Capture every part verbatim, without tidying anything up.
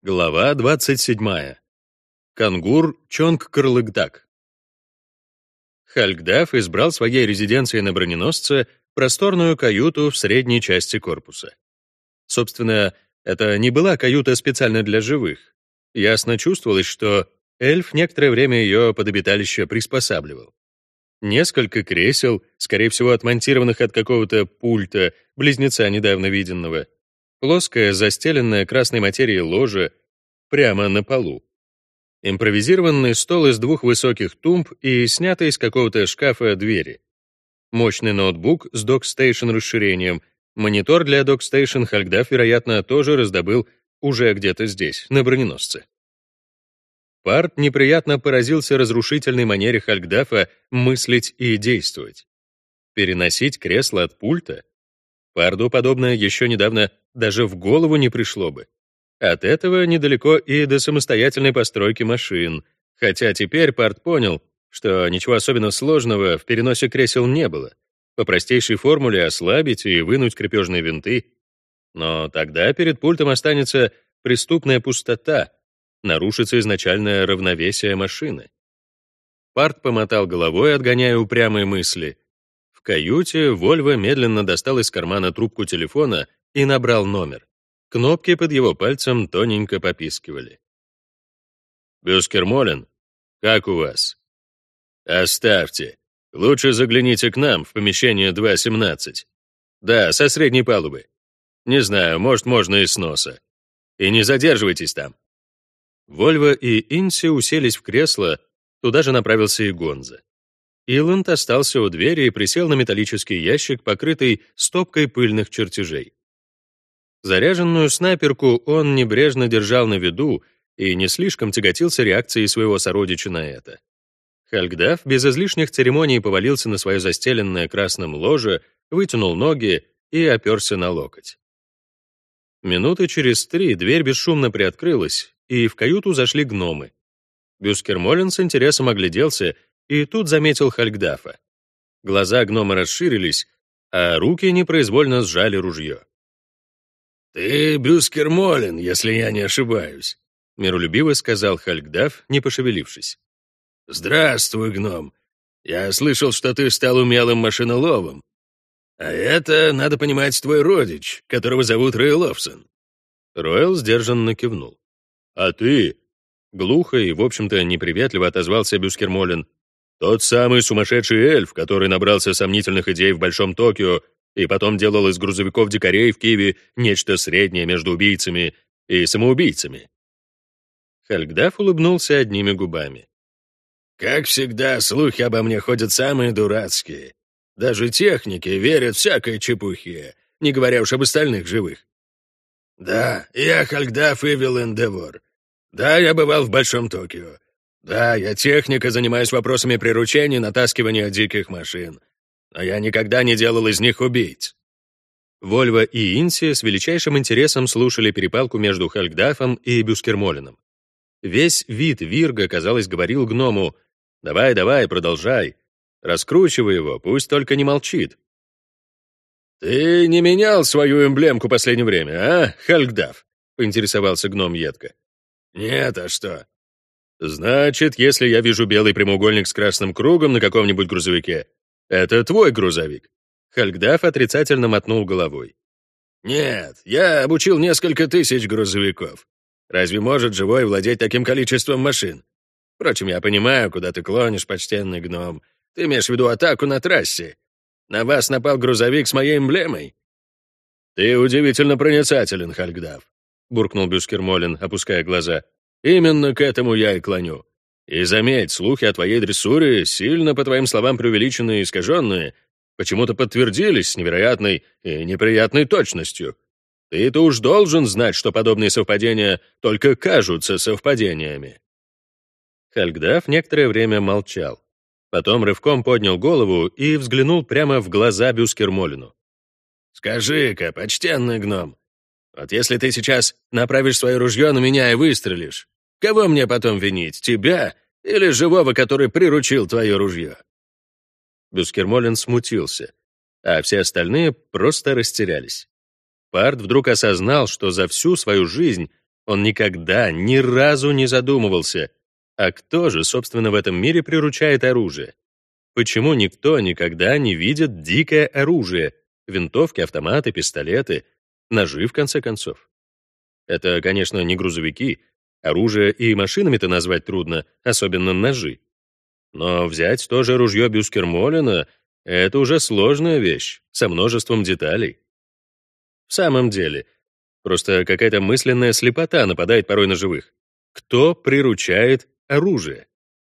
Глава двадцать седьмая. Кангур Чонгкрлыгдак. Хальгдаф избрал своей резиденцией на броненосце просторную каюту в средней части корпуса. Собственно, это не была каюта специально для живых. Ясно чувствовалось, что эльф некоторое время ее под обиталище приспосабливал. Несколько кресел, скорее всего, отмонтированных от какого-то пульта, близнеца недавно виденного, плоская, застеленная красной материей ложа прямо на полу. Импровизированный стол из двух высоких тумб и снятый из какого-то шкафа двери. Мощный ноутбук с DockStation расширением. Монитор для DockStation Хальгдаф, вероятно, тоже раздобыл уже где-то здесь, на броненосце. Парт неприятно поразился разрушительной манере Хальгдафа мыслить и действовать. Переносить кресло от пульта? Парду подобное еще недавно даже в голову не пришло бы. От этого недалеко и до самостоятельной постройки машин, хотя теперь Парт понял, что ничего особенно сложного в переносе кресел не было. По простейшей формуле ослабить и вынуть крепежные винты. Но тогда перед пультом останется преступная пустота, нарушится изначальное равновесие машины. Парт помотал головой, отгоняя упрямые мысли. В каюте Вольво медленно достал из кармана трубку телефона и набрал номер. Кнопки под его пальцем тоненько попискивали. «Бюскермолен, как у вас?» «Оставьте. Лучше загляните к нам в помещение два семнадцать. Да, со средней палубы. Не знаю, может, можно и с носа. И не задерживайтесь там». Вольво и Инси уселись в кресло, туда же направился и Гонза. Иланд остался у двери и присел на металлический ящик, покрытый стопкой пыльных чертежей. Заряженную снайперку он небрежно держал на виду и не слишком тяготился реакцией своего сородича на это. Хальгдаф без излишних церемоний повалился на свое застеленное красным ложе, вытянул ноги и оперся на локоть. Минуты через три дверь бесшумно приоткрылась, и в каюту зашли гномы. Бюскермолен с интересом огляделся и тут заметил Хальгдафа. Глаза гнома расширились, а руки непроизвольно сжали ружье. «Ты Бюскермолен, если я не ошибаюсь», — миролюбиво сказал Хальгдаф, не пошевелившись. «Здравствуй, гном. Я слышал, что ты стал умелым машиноловом. А это, надо понимать, твой родич, которого зовут Рейловсон». Ройл сдержанно кивнул. «А ты?» — глухо и, в общем-то, неприветливо отозвался Бюскермолен. «Тот самый сумасшедший эльф, который набрался сомнительных идей в Большом Токио и потом делал из грузовиков-дикарей в Киеве нечто среднее между убийцами и самоубийцами». Хальгдаф улыбнулся одними губами. «Как всегда, слухи обо мне ходят самые дурацкие. Даже техники верят всякой чепухе, не говоря уж об остальных живых. Да, я Хальгдаф Ивил Эндевор. Да, я бывал в Большом Токио. Да, я техник и занимаюсь вопросами приручения и натаскивания диких машин. Но я никогда не делал из них убийц». Вольво и Инси с величайшим интересом слушали перепалку между Хальгдафом и Бюскермоленом. Весь вид Вирга, казалось, говорил гному: «Давай, давай, продолжай. Раскручивай его, пусть только не молчит». «Ты не менял свою эмблемку в последнее время, а, Хальгдаф?» — поинтересовался гном едко. «Нет, а что?» «Значит, если я вижу белый прямоугольник с красным кругом на каком-нибудь грузовике, это твой грузовик». Хальгдаф отрицательно мотнул головой. «Нет, я обучил несколько тысяч грузовиков. Разве может живой владеть таким количеством машин? Впрочем, я понимаю, куда ты клонишь, почтенный гном. Ты имеешь в виду атаку на трассе. На вас напал грузовик с моей эмблемой». «Ты удивительно проницателен, Хальгдаф», — буркнул Бюскермолен, опуская глаза. «Именно к этому я и клоню. И заметь, слухи о твоей дрессуре, сильно, по твоим словам, преувеличенные и искаженные, почему-то подтвердились с невероятной и неприятной точностью. Ты-то уж должен знать, что подобные совпадения только кажутся совпадениями». Хальгдаф некоторое время молчал. Потом рывком поднял голову и взглянул прямо в глаза Бюскермолену. «Скажи-ка, почтенный гном, вот если ты сейчас направишь свое ружье на меня и выстрелишь, кого мне потом винить, тебя или живого, который приручил твое ружье?» Бюскермолен смутился, а все остальные просто растерялись. Парт вдруг осознал, что за всю свою жизнь Он никогда, ни разу не задумывался, а кто же, собственно, в этом мире приручает оружие? Почему никто никогда не видит дикое оружие, винтовки, автоматы, пистолеты, ножи, в конце концов? Это, конечно, не грузовики, оружие и машинами-то назвать трудно, особенно ножи. Но взять то же ружье Бюскермолена — это уже сложная вещь, со множеством деталей. В самом деле, просто какая-то мысленная слепота нападает порой на живых. Кто приручает оружие?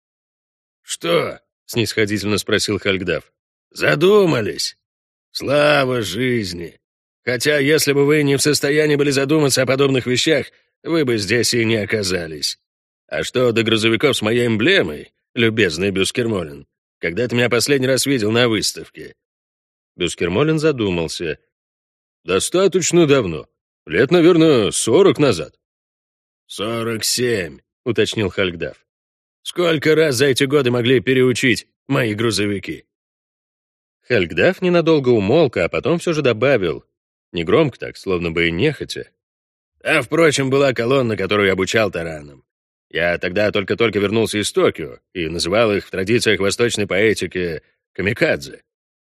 «Что?» — снисходительно спросил Хальгдаф. «Задумались? Слава жизни! Хотя, если бы вы не в состоянии были задуматься о подобных вещах, вы бы здесь и не оказались. А что до грузовиков с моей эмблемой, любезный Бюскермолен, когда ты меня последний раз видел на выставке?» Бюскермолен задумался. «Достаточно давно. Лет, наверное, сорок назад». «Сорок семь», — уточнил Хальгдаф. «Сколько раз за эти годы могли переучить мои грузовики?» Хальгдаф ненадолго умолк, а потом все же добавил, негромко так, словно бы и нехотя. «А, впрочем, была колонна, которую я обучал таранам. Я тогда только-только вернулся из Токио и называл их в традициях восточной поэтики камикадзе.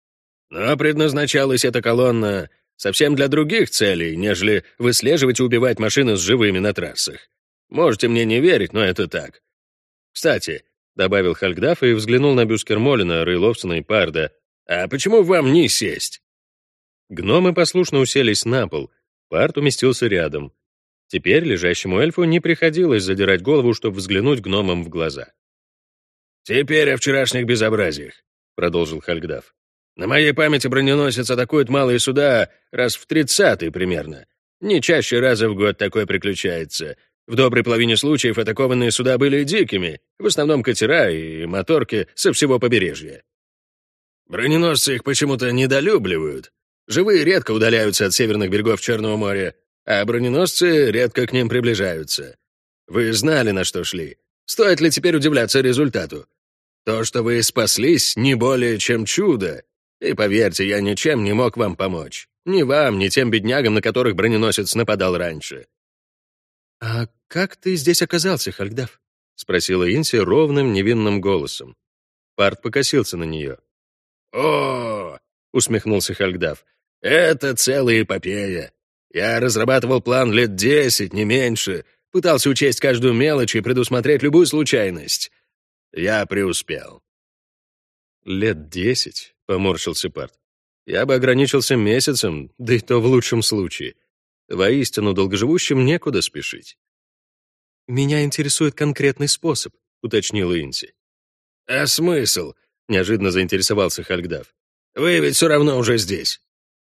Но предназначалась эта колонна совсем для других целей, нежели выслеживать и убивать машины с живыми на трассах. Можете мне не верить, но это так. Кстати, — добавил Хальгдаф и взглянул на Бюскермолена, Рейловсона и Парда, — а почему вам не сесть? Гномы послушно уселись на пол, Пард уместился рядом. Теперь лежащему эльфу не приходилось задирать голову, чтобы взглянуть гномам в глаза. «Теперь о вчерашних безобразиях», — продолжил Хальгдаф. «На моей памяти броненосец атакуют малые суда раз в тридцатый примерно. Не чаще раза в год такое приключается. В доброй половине случаев атакованные суда были дикими, в основном катера и моторки со всего побережья. Броненосцы их почему-то недолюбливают. Живые редко удаляются от северных берегов Черного моря, а броненосцы редко к ним приближаются. Вы знали, на что шли. Стоит ли теперь удивляться результату? То, что вы спаслись, не более чем чудо. И поверьте, я ничем не мог вам помочь. Ни вам, ни тем беднягам, на которых броненосец нападал раньше». «А как ты здесь оказался, Хальгдаф?» — спросила Инси ровным, невинным голосом. Пард покосился на нее. «О, — усмехнулся Хальгдаф, — это целая эпопея. Я разрабатывал план лет десять, не меньше, пытался учесть каждую мелочь и предусмотреть любую случайность. Я преуспел». «Лет десять?» — поморщился Пард. «Я бы ограничился месяцем, да и то в лучшем случае. Воистину, долгоживущим некуда спешить». «Меня интересует конкретный способ», — уточнила Инси. «А смысл?» — неожиданно заинтересовался Хальгдаф. «Вы ведь все равно уже здесь».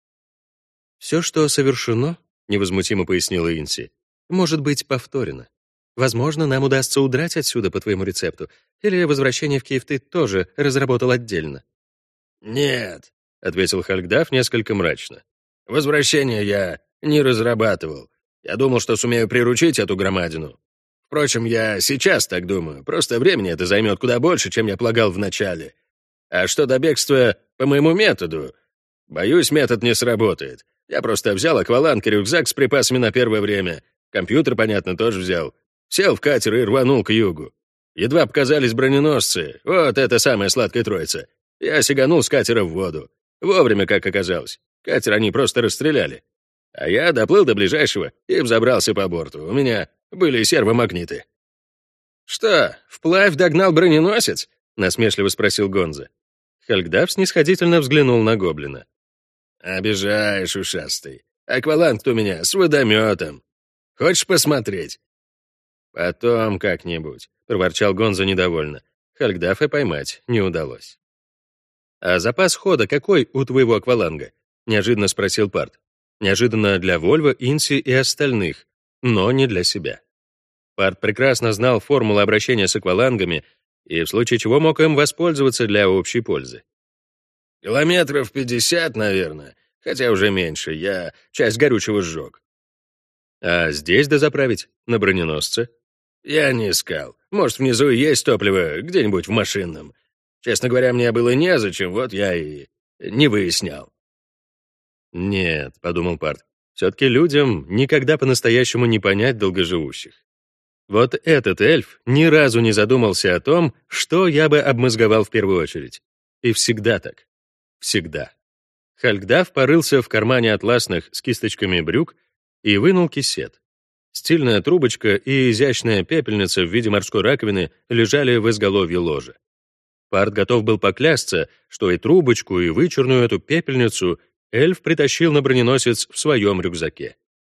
«Все, что совершено, — невозмутимо пояснила Инси, — может быть повторено. Возможно, нам удастся удрать отсюда по твоему рецепту, или возвращение в Киев ты тоже разработал отдельно». «Нет», — ответил Хальгдаф несколько мрачно. «Возвращение я не разрабатывал. Я думал, что сумею приручить эту громадину. Впрочем, я сейчас так думаю, просто времени это займет куда больше, чем я полагал вначале. А что до бегства по моему методу? Боюсь, метод не сработает. Я просто взял акваланг и рюкзак с припасами на первое время. Компьютер, понятно, тоже взял. Сел в катер и рванул к югу. Едва показались броненосцы. Вот это самая сладкая троица. Я сиганул с катера в воду. Вовремя, как оказалось. Катер они просто расстреляли. А я доплыл до ближайшего и взобрался по борту. У меня были сервомагниты. «Что, вплавь догнал броненосец?» — насмешливо спросил Гонза. Хальгдаф снисходительно взглянул на гоблина. «Обижаешь, ушастый. Акваланг у меня с водометом. Хочешь посмотреть?» «Потом как-нибудь», — проворчал Гонза недовольно. Хальгдафа поймать не удалось. «А запас хода какой у твоего акваланга?» — неожиданно спросил Пард. Неожиданно для Вольво, Инси и остальных, но не для себя. Пард прекрасно знал формулу обращения с аквалангами и в случае чего мог им воспользоваться для общей пользы. «Километров пятьдесят, наверное, хотя уже меньше, я часть горючего сжег». «А здесь дозаправить? На броненосце?» «Я не искал. Может, внизу есть топливо, где-нибудь в машинном. Честно говоря, мне было незачем, вот я и не выяснял». «Нет», — подумал Пард, Все-таки людям никогда по-настоящему не понять долгоживущих. Вот этот эльф ни разу не задумался о том, что я бы обмозговал в первую очередь. И всегда так. Всегда. Хальгдаф порылся в кармане атласных с кисточками брюк и вынул кисет. Стильная трубочка и изящная пепельница в виде морской раковины лежали в изголовье ложа. Парт готов был поклясться, что и трубочку, и вычурную эту пепельницу эльф притащил на броненосец в своем рюкзаке.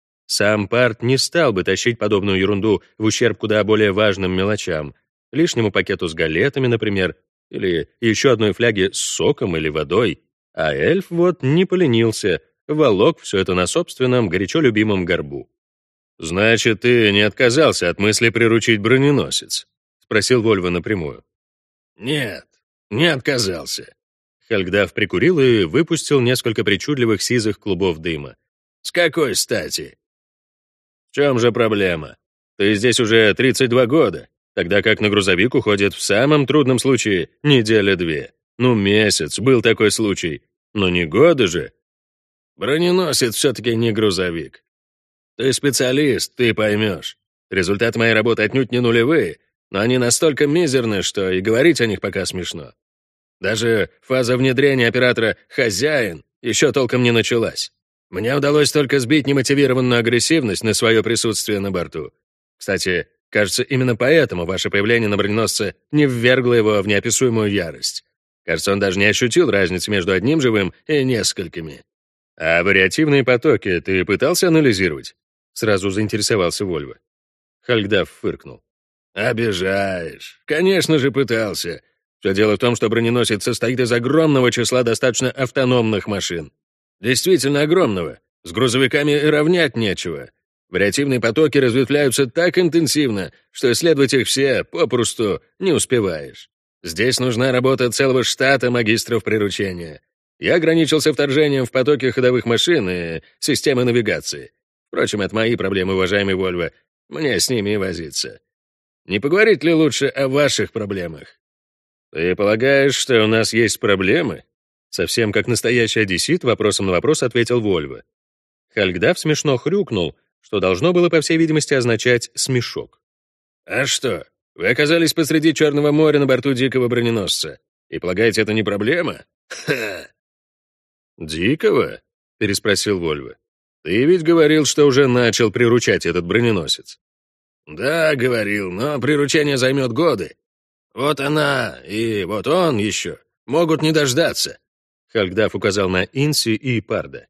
Сам Парт не стал бы тащить подобную ерунду в ущерб куда более важным мелочам, лишнему пакету с галетами, например, или еще одной фляге с соком или водой, а эльф вот не поленился, волок все это на собственном горячо любимом горбу. «Значит, ты не отказался от мысли приручить броненосец?» — спросил Вольво напрямую. «Нет, не отказался». Хальгдаф прикурил и выпустил несколько причудливых сизых клубов дыма. «С какой стати?» «В чем же проблема? Ты здесь уже тридцать два года, тогда как на грузовик уходит в самом трудном случае неделя-две. Ну, месяц, был такой случай. Но не годы же». «Броненосец все-таки не грузовик. Ты специалист, ты поймешь. Результаты моей работы отнюдь не нулевые, но они настолько мизерны, что и говорить о них пока смешно. Даже фаза внедрения оператора «хозяин» еще толком не началась. Мне удалось только сбить немотивированную агрессивность на свое присутствие на борту. Кстати, кажется, именно поэтому ваше появление на броненосце не ввергло его в неописуемую ярость. Кажется, он даже не ощутил разницы между одним живым и несколькими. А вариативные потоки ты пытался анализировать? Сразу заинтересовался Вольво. Хальгдаф фыркнул. «Обижаешь. Конечно же пытался. Все дело в том, что броненосец состоит из огромного числа достаточно автономных машин. Действительно огромного. С грузовиками и равнять нечего. Вариативные потоки разветвляются так интенсивно, что исследовать их все попросту не успеваешь. Здесь нужна работа целого штата магистров приручения. Я ограничился вторжением в потоки ходовых машин и системы навигации. Впрочем, это мои проблемы, уважаемый Вольво. Мне с ними и возиться. Не поговорить ли лучше о ваших проблемах?» «Ты полагаешь, что у нас есть проблемы?» Совсем как настоящий одессит вопросом на вопрос ответил Вольво. Хальгдаф смешно хрюкнул, что должно было, по всей видимости, означать смешок. «А что, вы оказались посреди Черного моря на борту дикого броненосца, и полагаете, это не проблема? Ха!» «Дикого?» — переспросил Вольво. «Ты ведь говорил, что уже начал приручать этот броненосец». «Да, говорил, но приручение займет годы. Вот она и вот он еще могут не дождаться». Хальгдаф указал на Инси и Парда.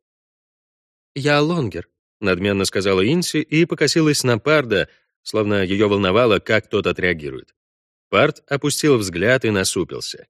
«Я Лонгер», — надменно сказала Инси и покосилась на Парда, словно ее волновало, как тот отреагирует. Пард опустил взгляд и насупился.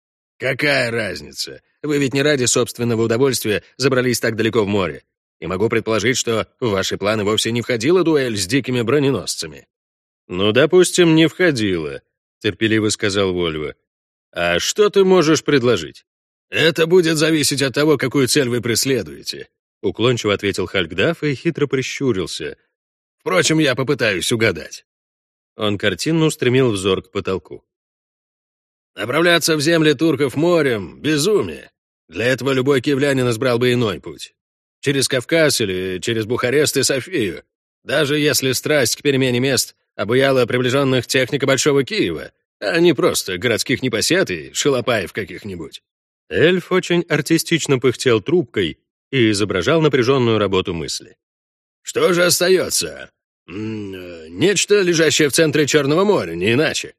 «Какая разница? Вы ведь не ради собственного удовольствия забрались так далеко в море. И могу предположить, что в ваши планы вовсе не входила дуэль с дикими броненосцами». «Ну, допустим, не входила», — терпеливо сказал Вольво. «А что ты можешь предложить?» «Это будет зависеть от того, какую цель вы преследуете», — уклончиво ответил Хальгдаф и хитро прищурился. «Впрочем, я попытаюсь угадать». Он картинно устремил взор к потолку. «Направляться в земли турков морем — безумие. Для этого любой киевлянин избрал бы иной путь. Через Кавказ или через Бухарест и Софию. Даже если страсть к перемене мест обуяла приближенных техника Большого Киева, а не просто городских непосед и шалопаев каких-нибудь». Эльф очень артистично пыхтел трубкой и изображал напряженную работу мысли. «Что же остается? М -м, нечто, лежащее в центре Черного моря, не иначе.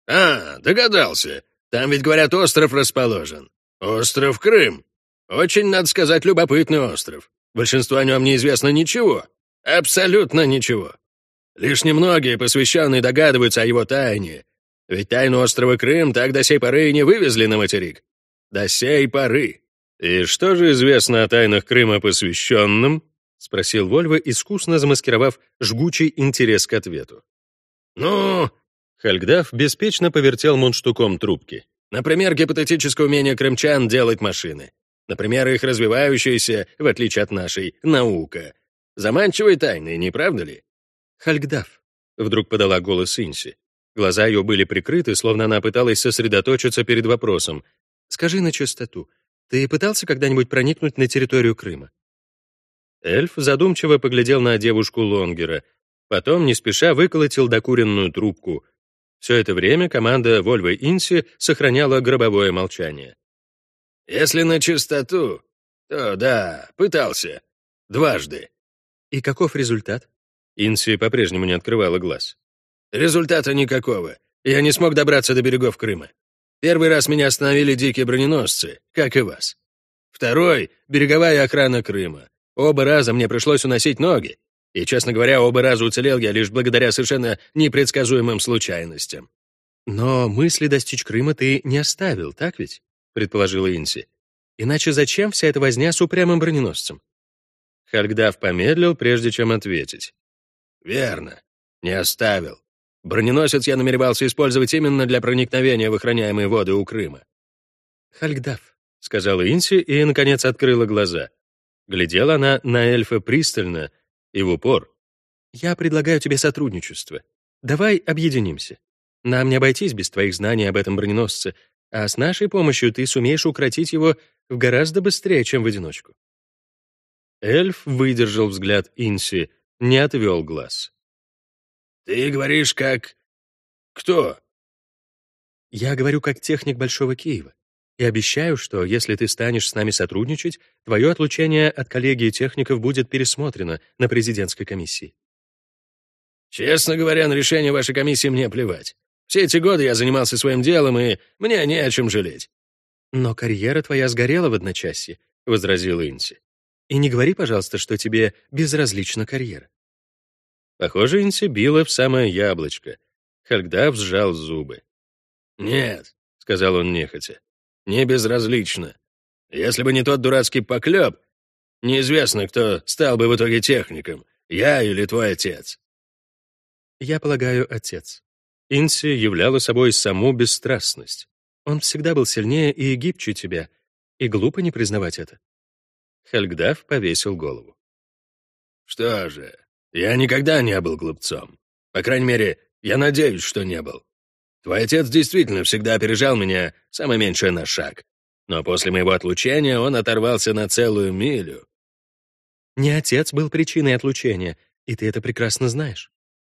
А, догадался. Там ведь, говорят, остров расположен. Остров Крым. Очень, надо сказать, любопытный остров. Большинству о нем неизвестно ничего. Абсолютно ничего. Лишь немногие посвященные догадываются о его тайне. Ведь тайну острова Крым так до сей поры и не вывезли на материк. До сей поры». «И что же известно о тайнах Крыма посвященным?» — спросил Вольво, искусно замаскировав жгучий интерес к ответу. «Ну...» — Хальгдаф беспечно повертел мундштуком трубки. «Например, гипотетическое умение крымчан делать машины. Например, их развивающаяся, в отличие от нашей, наука. Заманчивые тайны, не правда ли?» «Хальгдаф», — вдруг подала голос Инси. Глаза ее были прикрыты, словно она пыталась сосредоточиться перед вопросом. «Скажи на чистоту, ты пытался когда-нибудь проникнуть на территорию Крыма?» Эльф задумчиво поглядел на девушку Лонгера, потом не спеша выколотил докуренную трубку. Все это время команда Вольво Инси сохраняла гробовое молчание. «Если на чистоту, то да, пытался. Дважды». «И каков результат?» Инси по-прежнему не открывала глаз. «Результата никакого. Я не смог добраться до берегов Крыма. Первый раз меня остановили дикие броненосцы, как и вас. Второй — береговая охрана Крыма. Оба раза мне пришлось уносить ноги. И, честно говоря, оба раза уцелел я лишь благодаря совершенно непредсказуемым случайностям». «Но мысли достичь Крыма ты не оставил, так ведь?» — предположила Инси. «Иначе зачем вся эта возня с упрямым броненосцем?» Хальгдаф помедлил, прежде чем ответить. «Верно. Не оставил. Броненосец я намеревался использовать именно для проникновения в охраняемые воды у Крыма». «Хальгдаф», — сказала Инси и, наконец, открыла глаза. Глядела она на эльфа пристально и в упор. «Я предлагаю тебе сотрудничество. Давай объединимся. Нам не обойтись без твоих знаний об этом броненосце, а с нашей помощью ты сумеешь укротить его в гораздо быстрее, чем в одиночку». Эльф выдержал взгляд Инси, не отвел глаз. «Ты говоришь, как... кто?» «Я говорю как техник Большого Киева. И обещаю, что если ты станешь с нами сотрудничать, твое отлучение от коллегии техников будет пересмотрено на президентской комиссии». «Честно говоря, на решение вашей комиссии мне плевать. Все эти годы я занимался своим делом, и мне не о чем жалеть». «Но карьера твоя сгорела в одночасье», — возразила Инси. «И не говори, пожалуйста, что тебе безразлична карьера». Похоже, Инси била в самое яблочко. Хальгдаф сжал зубы. «Нет», — сказал он нехотя, — «не безразлично. Если бы не тот дурацкий поклеп, неизвестно, кто стал бы в итоге техником, я или твой отец». «Я полагаю, отец». Инси являла собой саму бесстрастность. Он всегда был сильнее и гибче тебя, и глупо не признавать это. Хальгдаф повесил голову. «Что же, я никогда не был глупцом. По крайней мере, я надеюсь, что не был. Твой отец действительно всегда опережал меня, самое меньшее на шаг. Но после моего отлучения он оторвался на целую милю». «Не отец был причиной отлучения, и ты это прекрасно знаешь».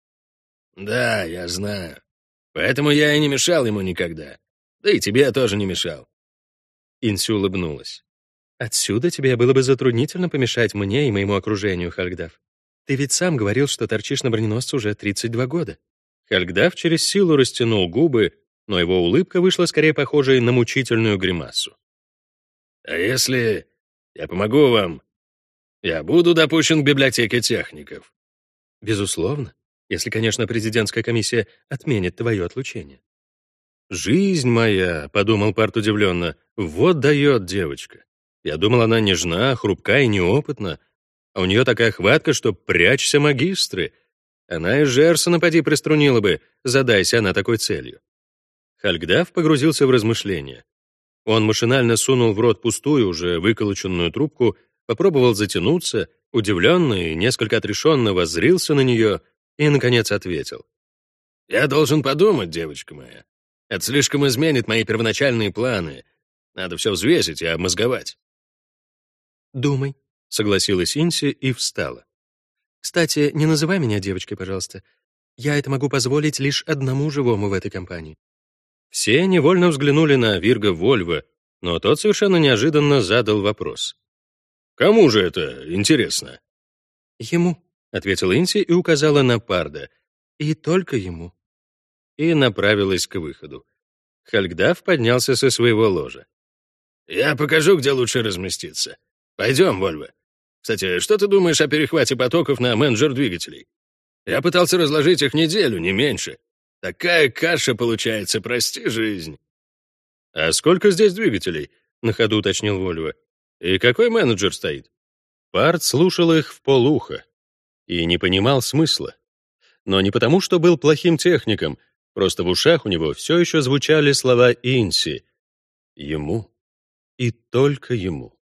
«Да, я знаю. Поэтому я и не мешал ему никогда. Да и тебе тоже не мешал». Инси улыбнулась. «Отсюда тебе было бы затруднительно помешать мне и моему окружению, Хальгдаф. Ты ведь сам говорил, что торчишь на броненосце уже тридцать два года». Хальгдаф через силу растянул губы, но его улыбка вышла скорее похожей на мучительную гримасу. «А если я помогу вам, я буду допущен к библиотеке техников?» «Безусловно, если, конечно, президентская комиссия отменит твое отлучение». «Жизнь моя», — подумал Парт удивленно, — «вот дает девочка. Я думал, она нежна, хрупка и неопытна, а у нее такая хватка, что прячься, магистры. Она и Жерсона поди приструнила бы, задайся она такой целью». Хальгдаф погрузился в размышления. Он машинально сунул в рот пустую, уже выколоченную трубку, попробовал затянуться, удивленно и несколько отрешенно воззрился на нее и, наконец, ответил. «Я должен подумать, девочка моя. Это слишком изменит мои первоначальные планы. Надо все взвесить и обмозговать». «Думай», — согласилась Инси и встала. «Кстати, не называй меня девочкой, пожалуйста. Я это могу позволить лишь одному живому в этой компании». Все невольно взглянули на Вирга Вольво, но тот совершенно неожиданно задал вопрос. «Кому же это интересно?» «Ему», — ответила Инси и указала на Парда. «И только ему». И направилась к выходу. Хальгдаф поднялся со своего ложа. «Я покажу, где лучше разместиться. Пойдем, Вольво. Кстати, что ты думаешь о перехвате потоков на менеджер двигателей? Я пытался разложить их неделю, не меньше. Такая каша получается, прости жизнь». «А сколько здесь двигателей?» — на ходу уточнил Вольво. «И какой менеджер стоит?» Парт слушал их вполуха и не понимал смысла. Но не потому, что был плохим техником, просто в ушах у него все еще звучали слова Инси. Ему и только ему.